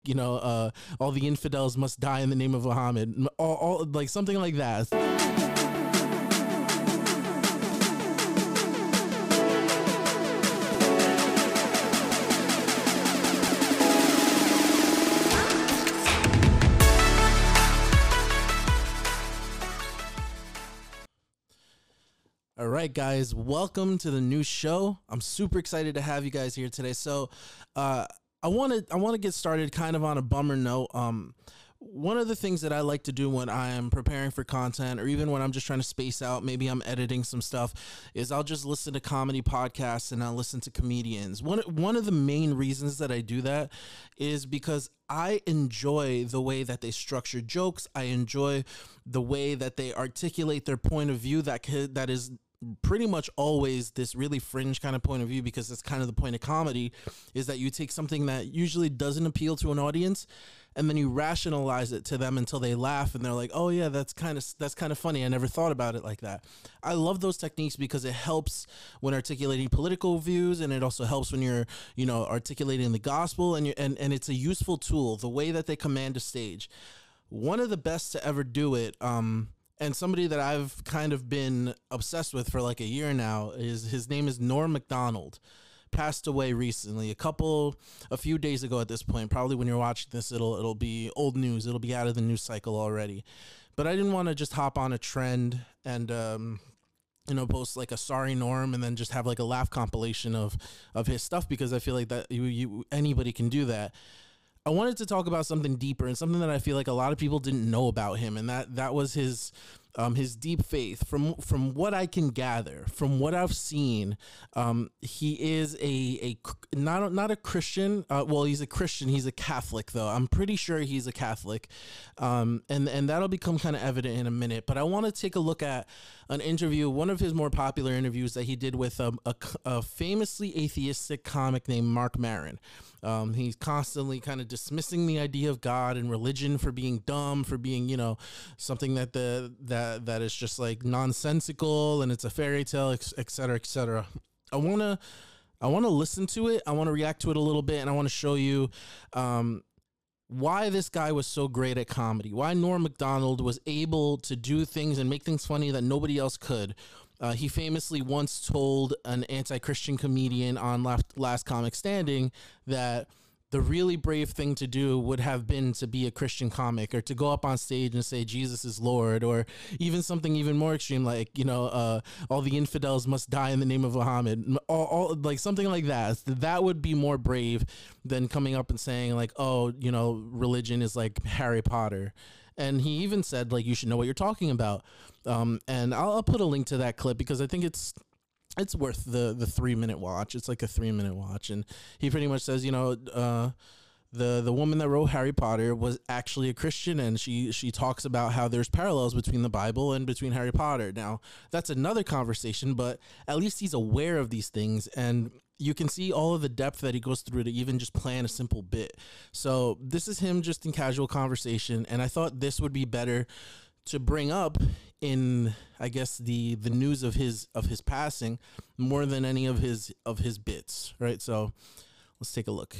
all the infidels must die in the name of Muhammad, all like something like that. All right, guys, welcome to the new show. I'm super excited to have you guys here today. So, I want to get started kind of on a bummer note. One of the things that I like to do when I am preparing for content, or even when I'm just trying to space out, maybe I'm editing some stuff, is I'll just listen to comedy podcasts and I'll listen to comedians. One of the main reasons that I do that is because I enjoy the way that they structure jokes. I enjoy the way that they articulate their point of view that is pretty much always this really fringe kind of point of view, because that's kind of the point of comedy, is that you take something that usually doesn't appeal to an audience and then you rationalize it to them until they laugh and they're like, oh yeah, that's kind of funny. I never thought about it like that. I love those techniques because it helps when articulating political views, and it also helps when you're, articulating the gospel, and it's a useful tool, the way that they command a stage. One of the best to ever do it, and somebody that I've kind of been obsessed with for like a year now, his name is Norm Macdonald. Passed away recently, a few days ago at this point. Probably when you're watching this, it'll be old news. It'll be out of the news cycle already. But I didn't want to just hop on a trend and post like a sorry Norm and then just have like a laugh compilation of his stuff, because I feel like that anybody can do that. I wanted to talk about something deeper and something that I feel like a lot of people didn't know about him, and that was his deep faith. From what I can gather, from what I've seen, he is not a Christian. Well, he's a Christian. He's a Catholic, though. I'm pretty sure he's a Catholic, and that'll become kind of evident in a minute. But I want to take a look at an interview, one of his more popular interviews that he did with a famously atheistic comic named Marc Maron. He's constantly kind of dismissing the idea of God and religion for being dumb, for being, something that is just like nonsensical and it's a fairy tale, et cetera, et cetera. I want to listen to it. I want to react to it a little bit, and I want to show you why this guy was so great at comedy, why Norm Macdonald was able to do things and make things funny that nobody else could. He famously once told an anti-Christian comedian on Last Comic Standing that the really brave thing to do would have been to be a Christian comic, or to go up on stage and say Jesus is Lord, or even something even more extreme like, all the infidels must die in the name of Muhammad, all like something like that. That would be more brave than coming up and saying like, oh, religion is like Harry Potter. And he even said, like, you should know what you're talking about. And I'll put a link to that clip because I think it's worth the 3-minute watch. It's like a 3-minute watch. And he pretty much says, the woman that wrote Harry Potter was actually a Christian, and she talks about how there's parallels between the Bible and between Harry Potter. Now, that's another conversation, but at least he's aware of these things, and you can see all of the depth that he goes through to even just plan a simple bit. So this is him just in casual conversation, and I thought this would be better to bring up in, I guess, the news of his passing more than any of his bits, right? So let's take a look.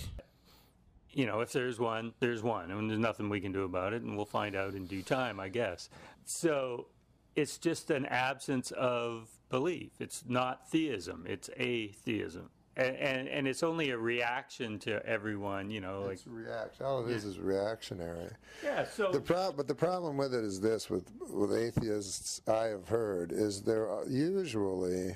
If there's one, there's one, and there's nothing we can do about it, and we'll find out in due time, I guess. So it's just an absence of belief. It's not theism, it's atheism. And it's only a reaction to everyone, It's reaction. All it is reactionary. Yeah. So but the problem with it is this: with atheists, I have heard, is there are usually,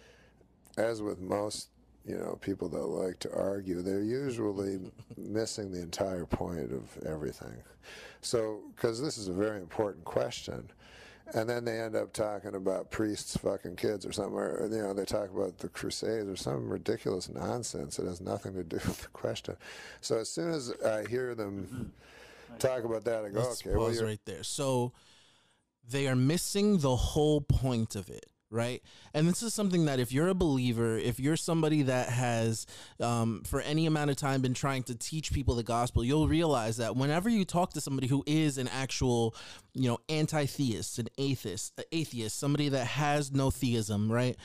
as with most people that like to argue, they're usually missing the entire point of everything. So, because this is a very important question. And then they end up talking about priests fucking kids or something, or they talk about the Crusades or some ridiculous nonsense that has nothing to do with the question. So as soon as I hear them talk about that, I go, Let's okay, pause right there. So they are missing the whole point of it. Right. And this is something that if you're a believer, if you're somebody that has for any amount of time been trying to teach people the gospel, you'll realize that whenever you talk to somebody who is an actual, anti-theist, an atheist, somebody that has no theism, right?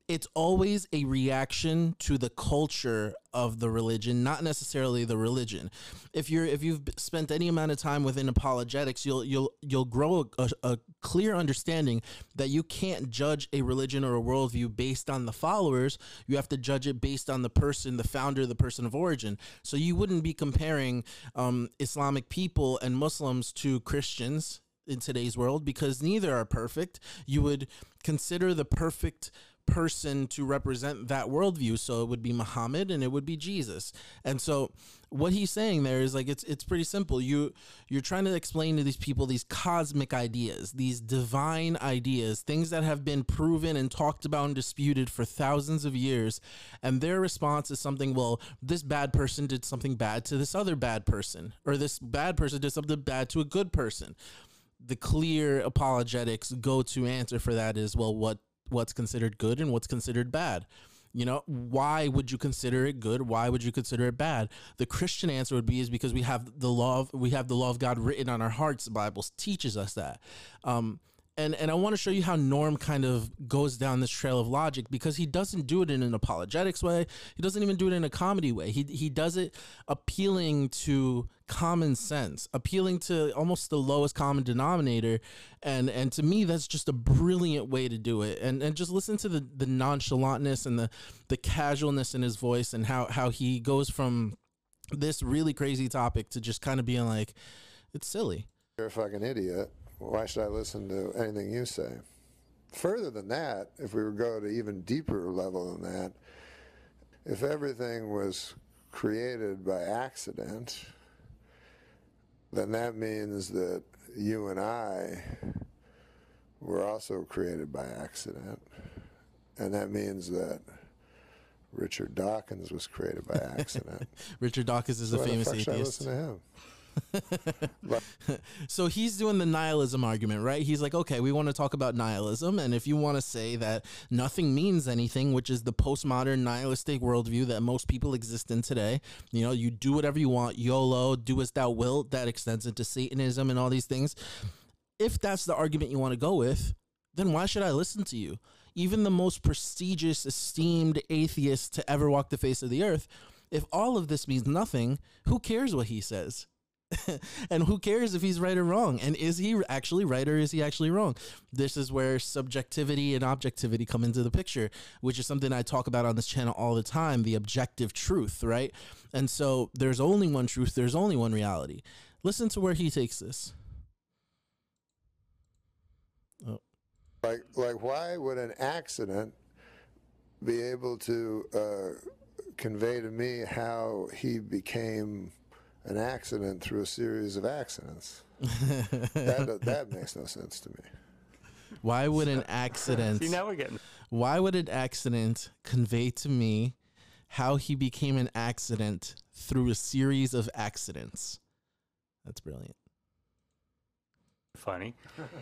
it's always a reaction to the culture of the religion, not necessarily the religion. If you've spent any amount of time within apologetics, you'll grow a clear understanding that you can't judge a religion or a worldview based on the followers. You have to judge it based on the person, the founder, the person of origin. So you wouldn't be comparing Islamic people and Muslims to Christians in today's world, because neither are perfect. You would consider the perfect person to represent that worldview. So it would be Muhammad and it would be Jesus. And so what he's saying there is like, it's pretty simple. You're trying to explain to these people these cosmic ideas, these divine ideas, things that have been proven and talked about and disputed for thousands of years. And their response is something, well, this bad person did something bad to this other bad person, or this bad person did something bad to a good person. The clear apologetics go-to answer for that is, well, what's considered good and what's considered bad? You know, why would you consider it good? Why would you consider it bad? The Christian answer would be, is because we have the law of God written on our hearts. The Bible teaches us that. And I want to show you how Norm kind of goes down this trail of logic, because he doesn't do it in an apologetics way. He doesn't even do it in a comedy way. He does it appealing to common sense, appealing to almost the lowest common denominator. And to me, that's just a brilliant way to do it. And just listen to the nonchalantness and the casualness in his voice, and how he goes from this really crazy topic to just kind of being like, it's silly. You're a fucking idiot. Why should I listen to anything you say? Further than that, if we would go to even deeper level than that, if everything was created by accident, then that means that you and I were also created by accident. And that means that Richard Dawkins was created by accident. Richard Dawkins is a famous atheist. Why the fuck should I listen to him? So he's doing the nihilism argument, right? He's like, okay, we want to talk about nihilism, and if you want to say that nothing means anything, which is the postmodern nihilistic worldview that most people exist in today, you know, you do whatever you want, YOLO, do as thou wilt, that extends into Satanism and all these things. If that's the argument you want to go with, then why should I listen to you? Even the most prestigious, esteemed atheist to ever walk the face of the earth, if all of this means nothing, who cares what he says? And who cares if he's right or wrong? And is he actually right, or is he actually wrong? This is where subjectivity and objectivity come into the picture, which is something I talk about on this channel all the time, the objective truth, right? And so there's only one truth, there's only one reality. Listen to where he takes this. Oh. Like why would an accident be able to convey to me how he became an accident through a series of accidents? That makes no sense to me. Why would an accident? See, now we're getting. Why would an accident convey to me how he became an accident through a series of accidents? That's brilliant. Funny.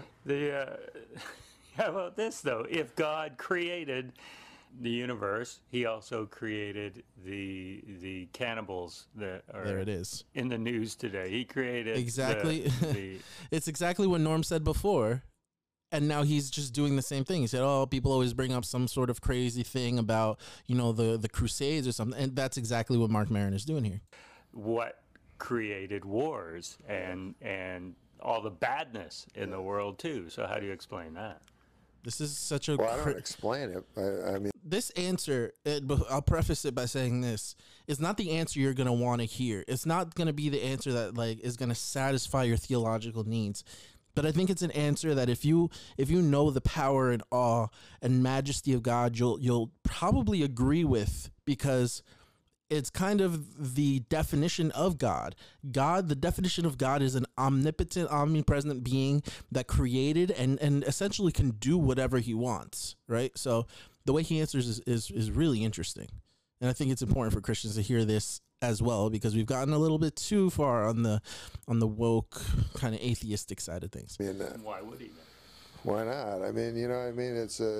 How about this though? If God created the universe, he also created the cannibals that are there it is in the news today. He created exactly it's exactly what Norm said before, and now he's just doing the same thing. He said, oh, people always bring up some sort of crazy thing about, you know, the Crusades or something, and that's exactly what Mark Maron is doing here. What created wars and all the badness in the world too. So how do you explain that? This is such a... Well, I don't explain it. I mean... This answer, I'll preface it by saying this, is not the answer you're going to want to hear. It's not going to be the answer that like is going to satisfy your theological needs. But I think it's an answer that if you know the power and awe and majesty of God, you'll probably agree with, because it's kind of the definition of God. The definition of God is an omnipotent, omnipresent being that created and essentially can do whatever he wants, right? So the way he answers is really interesting. And I think it's important for Christians to hear this as well, because we've gotten a little bit too far on the woke kind of atheistic side of things. I mean, why would he? Why not? I mean, you know, I mean,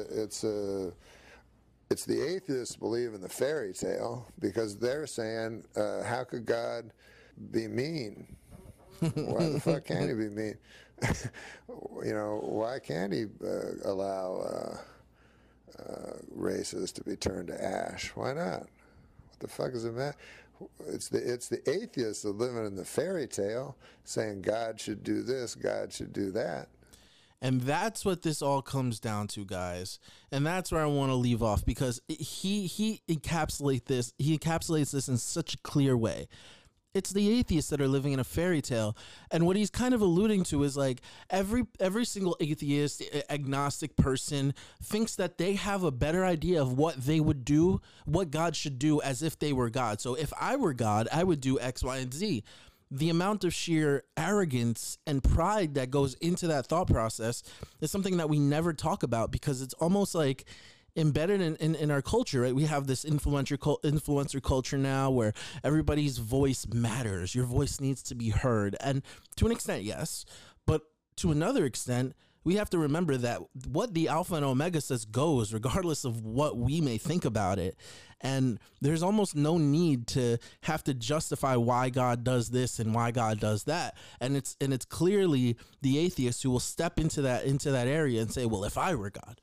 it's the atheists believe in the fairy tale, because they're saying, how could God be mean? Why the fuck can't he be mean? You know, why can't he allow races to be turned to ash. Why not? What the fuck is it matter? It's the atheists that living in the fairy tale saying God should do this, God should do that. And that's what this all comes down to, guys. And that's where I want to leave off, because he encapsulates this in such a clear way. It's the atheists that are living in a fairy tale. And what he's kind of alluding to is like every single atheist, agnostic person thinks that they have a better idea of what they would do, what God should do, as if they were God. So if I were God, I would do X, Y, and Z. The amount of sheer arrogance and pride that goes into that thought process is something that we never talk about, because it's almost like embedded in our culture, right? We have this influencer culture now where everybody's voice matters. Your voice needs to be heard. And to an extent, yes. But to another extent, we have to remember that what the Alpha and Omega says goes, regardless of what we may think about it. And there's almost no need to have to justify why God does this and why God does that. And it's clearly the atheists who will step into that area and say, well, if I were God,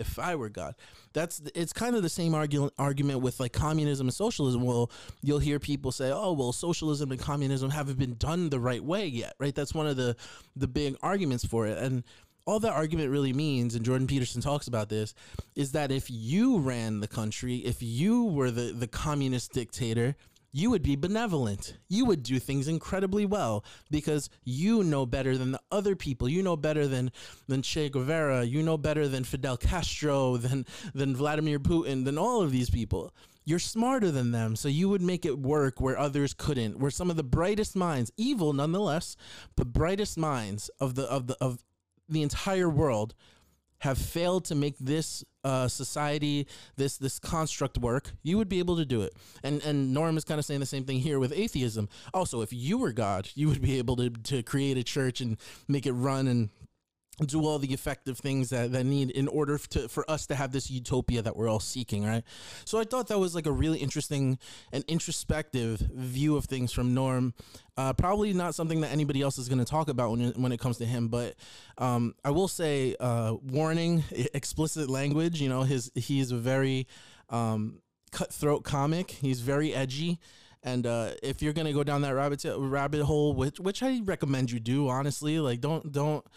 it's kind of the same argument with like communism and socialism. Well, you'll hear people say, oh, well, socialism and communism haven't been done the right way yet, right? That's one of the big arguments for it. And all that argument really means, and Jordan Peterson talks about this, is that if you ran the country, if you were the communist dictator, you would be benevolent. You would do things incredibly well because you know better than the other people. You know better than Che Guevara. You know better than Fidel Castro, than Vladimir Putin, than all of these people. You're smarter than them, so you would make it work where others couldn't. Where some of the brightest minds, evil nonetheless, but brightest minds of the entire world have failed to make this society, this construct work, you would be able to do it. And Norm is kind of saying the same thing here with atheism. Also, if you were God, you would be able to create a church and make it run and do all the effective things that need in order for us to have this utopia that we're all seeking, right? So I thought that was like a really interesting and introspective view of things from Norm. Probably not something that anybody else is going to talk about when it comes to him, but I will say, warning, explicit language. You know, he's a very cutthroat comic. He's very edgy. And if you're going to go down that rabbit hole, which I recommend you do, honestly, like don't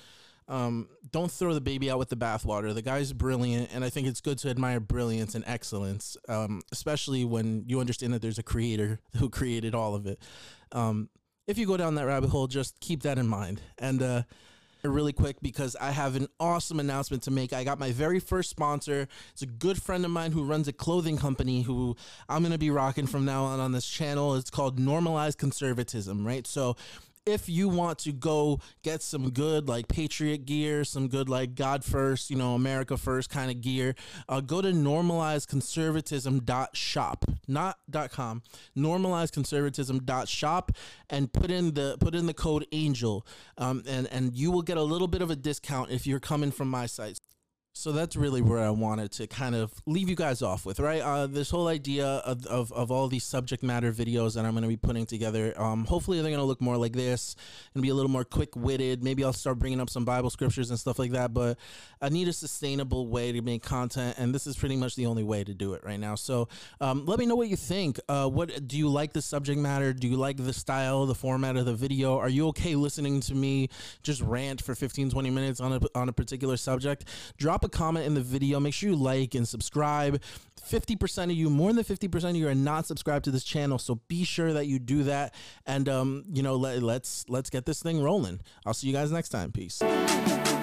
throw the baby out with the bathwater. The guy's brilliant, and I think it's good to admire brilliance and excellence, especially when you understand that there's a creator who created all of it. If you go down that rabbit hole, just keep that in mind. And really quick, because I have an awesome announcement to make. I got my very first sponsor. It's a good friend of mine who runs a clothing company who I'm going to be rocking from now on this channel. It's called Normalized Conservatism, right? So if you want to go get some good like Patriot gear, some good like God first, America first kind of gear, go to normalizedconservatism.shop, not .com, normalizedconservatism.shop, and put in the code ANGEL, and you will get a little bit of a discount if you're coming from my site. So that's really where I wanted to kind of leave you guys off with, right? This whole idea of all these subject matter videos that I'm going to be putting together. Hopefully they're going to look more like this and be a little more quick-witted. Maybe I'll start bringing up some Bible scriptures and stuff like that, but I need a sustainable way to make content, and this is pretty much the only way to do it right now. So let me know what you think. What do you like the subject matter? Do you like the style, the format of the video? Are you okay listening to me just rant for 15-20 minutes on a particular subject? Drop a comment in the video. Make sure you like and subscribe. 50% of you, more than 50% of you are not subscribed to this channel, so be sure that you do that. And let's get this thing rolling. I'll see you guys next time. Peace.